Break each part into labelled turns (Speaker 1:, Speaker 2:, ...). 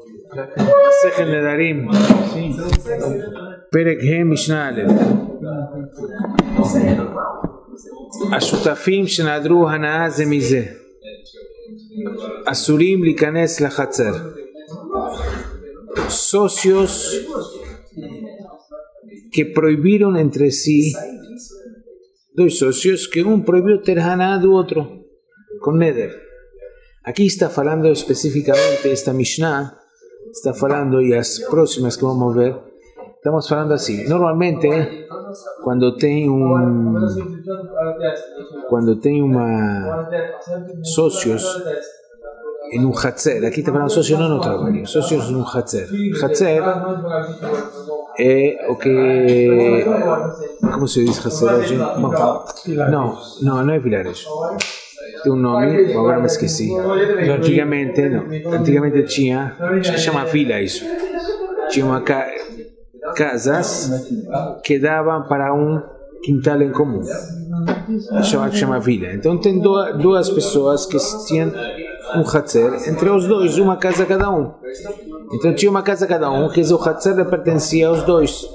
Speaker 1: Masechet Nedarim, Perek He Mishnah Aleph. השותפים שנעדרו הנאה זה מזה אסורים להיכנס לחצר. Socios que prohibieron entre sí, dos socios que un prohibió ter haná do otro con neder. Aquí está hablando específicamente esta Mishnah, está hablando y las próximas que vamos a ver, estamos hablando así. Normalmente cuando tem socios en un hatzer, aquí está hablando socios no en otro lugar, socios en un hatzer. Hatzer o que, ¿cómo se dice hatzer? No es vilarejo. Tiene un nombre, ahora me esqueci. Antigamente tinha, se chama vila isso. Tinha uma casas que davam para um quintal em comum. Chama vila. Então tem duas pessoas que tinham um hatzer, entre os dois, uma casa cada um. Então tinha uma casa cada um, que o hatzer pertencia aos dois.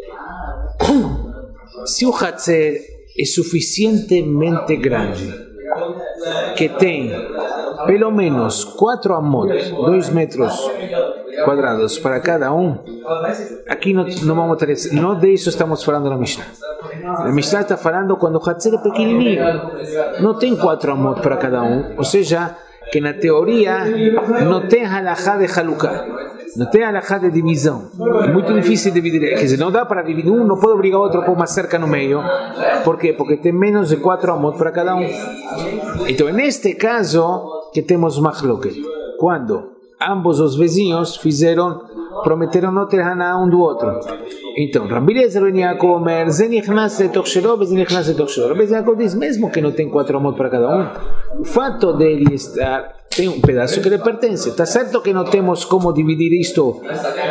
Speaker 1: Se o hatzer é suficientemente grande, que tem pelo menos 4 amot, 2 metros quadrados para cada um, aqui não vamos ter, não de isso estamos falando na Mishnah. A Mishnah está falando quando o hatzer é pequenininho, não tem 4 amot para cada um, ou seja, que na teoria não tem halachá de halukah, não tem halachá de divisão. É muito difícil dividir, quer dizer, não dá para dividir, um não pode obrigar o outro a pôr uma cerca no meio. Por quê? Porque tem menos de 4 amot para cada um. Então, neste caso, que temos machloket, quando ambos os vizinhos prometeram não ter haná um do outro. Então, Rabbi Eliezer ben Yaakov Omer, ze nichnas letoch shelo, ze nichnas letoch shelo. Rabbi Yaakov diz, mesmo que não tem 4 amot para cada um, o fato dele estar, tem um pedaço que lhe pertence. Está certo que não temos como dividir isto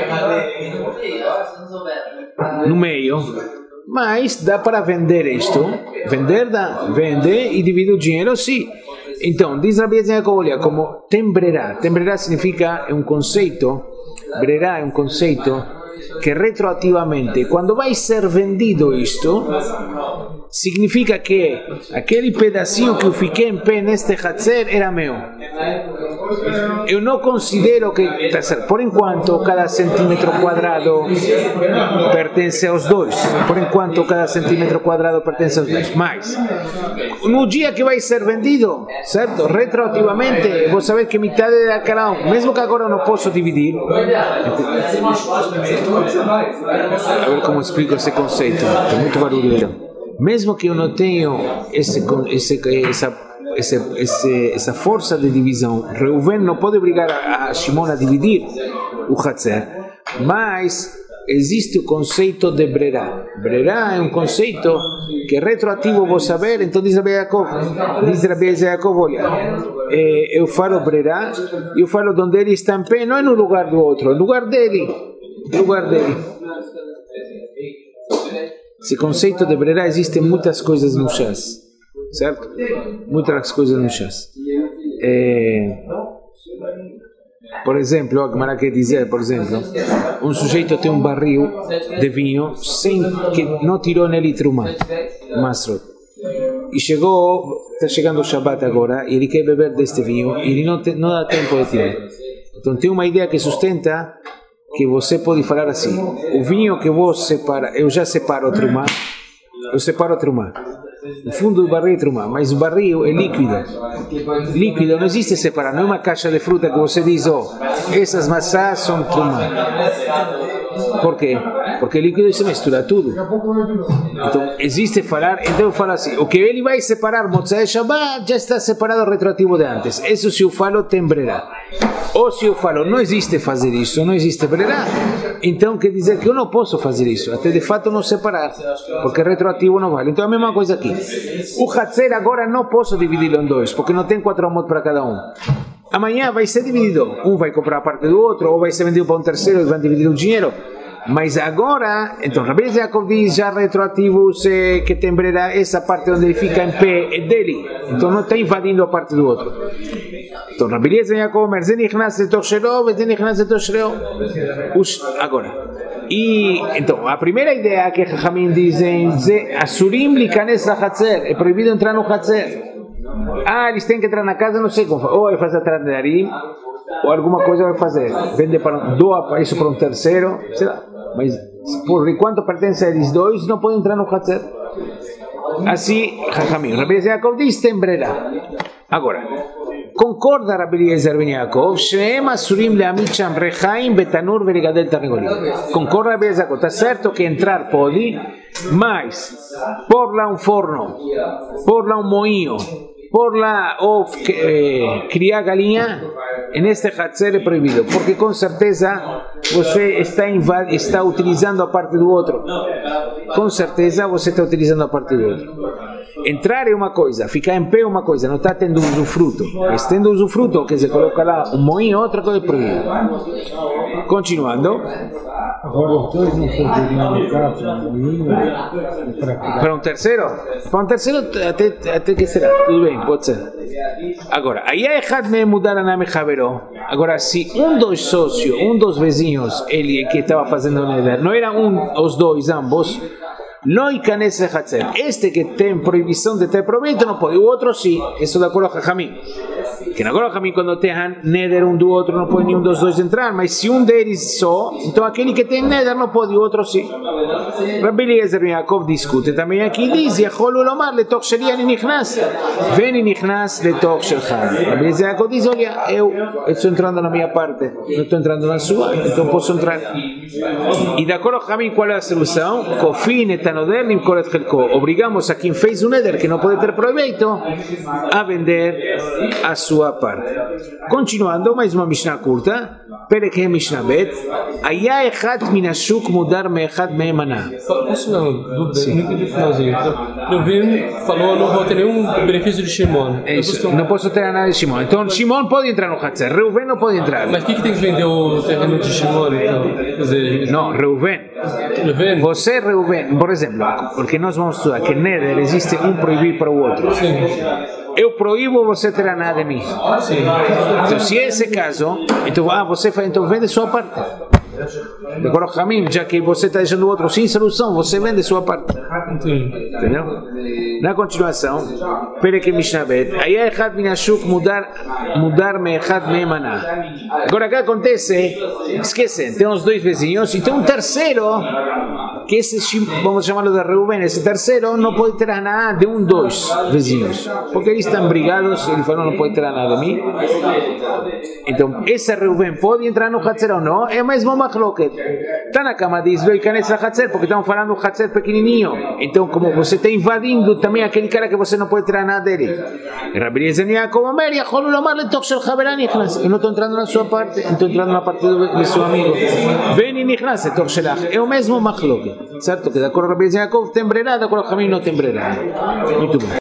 Speaker 1: no meio, mas dá para vender isto. Vender dá, vende e divide o dinheiro, sim. Então, diz Rabbi Yaakov, olha, como tem brerá. Tem brerá significa, é um conceito, brerá é um conceito que retroativamente, quando vai ser vendido isto, significa que aquele pedacinho que eu fiquei em pé neste hatzer era meu. Eu não considero que, tá certo, por enquanto cada centímetro quadrado pertence aos dois. Por enquanto cada centímetro quadrado pertence aos dois. Mas no dia que vai ser vendido, certo? Retroativamente, vou saber que metade é da cada um, mesmo que agora eu não posso dividir. A ver como explico esse conceito. Tem muito barulho. Mesmo que eu não tenha essa força de divisão, Reuven não pode obrigar a Shimon a dividir o hatzer, mas existe o conceito de brerá. Brerá é um conceito que é retroativo, vou saber. Então diz Rabbi Yaakov, olha, eu falo brerá, eu falo onde ele está em pé, não é no lugar do outro, é no lugar dele. Esse conceito de brerá existe muitas coisas no chás, certo? Muitas coisas no chás. Por exemplo, a Gemara quer dizer, por exemplo, um sujeito tem um barril de vinho sem que não tirou nele trumá, masrot. E está chegando o Shabbat agora, e ele quer beber deste vinho, e ele não dá tempo de tirar. Então tem uma ideia que sustenta que você pode falar assim: o vinho que eu separo, eu já separo o trumá, o fundo do barril é trumá, mas o barril é líquido. Líquido não existe separar, não é uma caixa de fruta que você diz, essas maçãs são trumá. Por quê? Porque líquido se mistura tudo. Então existe falar, então eu falo assim: o que ele vai separar Motzai Shabbat já está separado retroativo de antes. Isso se eu falo tem brerá. Ou se eu falo não existe fazer isso, não existe brerá, então quer dizer que eu não posso fazer isso, até de fato não separar, porque retroativo não vale. Então é a mesma coisa aqui. O hatzer agora não posso dividi-lo em dois, porque não tem 4 amot para cada um. Amanhã vai ser dividido, um vai comprar a parte do outro, ou vai ser vendido para um terceiro e vai dividir o dinheiro. Mas agora, então Rabbi Yaakov diz já retroativo que tem brerá, essa parte onde ele fica em pé é dele, então não está invadindo a parte do outro. Então, Rabbi Eliezer Yaakov Omer, Ze nichnas letov shelo, Ze nichnas letov shelo. Agora, e então, a primeira ideia que Chachamim dizem, Asurim likanes lachatzer, é proibido entrar no Hatzer. Eles têm que entrar na casa, não sei como, ou vai fazer atrás de Arim, ou alguma coisa vai fazer, doa isso para um terceiro, sei lá, mas por enquanto pertence a eles dois, não podem entrar no Hatzer. Assim, Chachamim, Rabbi Eliezer Yaakov diz, tem brera. Agora, concorda Rabbi Eliezer ben Yaakov, Shneem asurim leamid sham rechaim betanur veligadel tarnegolim. Concorda Rabbi Eliezer Yaakov, está certo que entrar pode, mas por lá um forno, por lá um moinho, por lá ou criar galinha, neste Hatzer é proibido, porque com certeza você está utilizando a parte do outro. Com certeza você está utilizando a parte do outro. Entrar é uma coisa, ficar em pé é uma coisa, não está tendo usufruto. Mas tendo usufruto, que você coloca lá um moinho, outra coisa é proibida. Continuando.
Speaker 2: Agora os dois não poderiam entrar para um moinho.
Speaker 1: Para um terceiro? Para um terceiro até que será, tudo bem, pode ser. Agora, aí é errado mudar a name Javeró. Agora, se um dos sócios, um dos vizinhos, ele que estava fazendo o neder, não era os dois, ambos, não ikanes Hatzer. Este que tem proibição de ter proveito não pode, o outro sim, isso de acordo com a Chachamim. Que na acordo Chachamim, quando tem neder um do outro, não pode nenhum dos dois entrar, mas se um deles só, então aquele que tem neder não pode, o outro sim. Rabbi Eliezer ben Yaakov discute também aqui, diz, Yacholu lomar letoch sheli ani nichnas, veni nichnas letoch shelcha. Rabbi Eliezer ben Yaakov diz, olha, eu estou entrando na minha parte, não estou entrando na sua, então posso entrar. E de acordo com Chachamim, qual é a solução? Kofin et anoder nimkor et chelko. Obrigamos a quem fez um neder que não pode ter proveito a vender a sua parte. Continuando, mais uma Mishnah curta, Perek Mishnah Bet, Aya echad min hashuk mudar meechad me'emana.
Speaker 3: Posso dar uma dúvida? Não entendi o finalzinho. Reuven falou, não vou ter nenhum benefício de Shimon.
Speaker 1: Não posso ter nada de Shimon. Então Shimon pode entrar no Hatzer, Reuven não pode entrar.
Speaker 3: Mas quem que tem que vender o terreno de Shimon, então? Quer dizer,
Speaker 1: não, Reuven. Você, Reuven, por exemplo, porque nós vamos estudar que neder existe um proibir para o outro.
Speaker 3: Sim.
Speaker 1: Eu proíbo você ter nada de mim.
Speaker 3: Sim.
Speaker 1: Então, se é esse caso, então você faz, então vende sua parte. De acordo com Chachamim, já que você está deixando o outro sem solução, você vende sua parte. Entendeu? Na continuação, Perek Mishnah Bet, aí é echad min hashuk mudar meechad me'emana. Agora o que acontece? Esquecem, tem os dois vizinhos e tem um terceiro, que esse, vamos chamá-lo de Reuven, esse terceiro não pode ter nada de dois vizinhos, porque eles estão brigados, ele falou não pode ter nada de mim. Então, esse Reuven pode entrar no Hatzer ou não? É mais uma machloket. Tanakama diz, lo ikanes Hatzer, porque estamos falando do Hatzer pequenininho. Então, como você está invadindo também aquele cara que você não pode tirar nada dele. Rabbi Eliezer ben Yaakov Omer, Yacholu lomar letoch shel Javera nichnas. Eu não estou entrando na sua parte, estou entrando na parte do seu amigo. Veni nichnas letoch shelach. É o mesmo machloket. Certo? Que de acordo com Rabbi Eliezer ben Yaakov tem brera, de acordo com Chachamim não tem brera. Muito bem.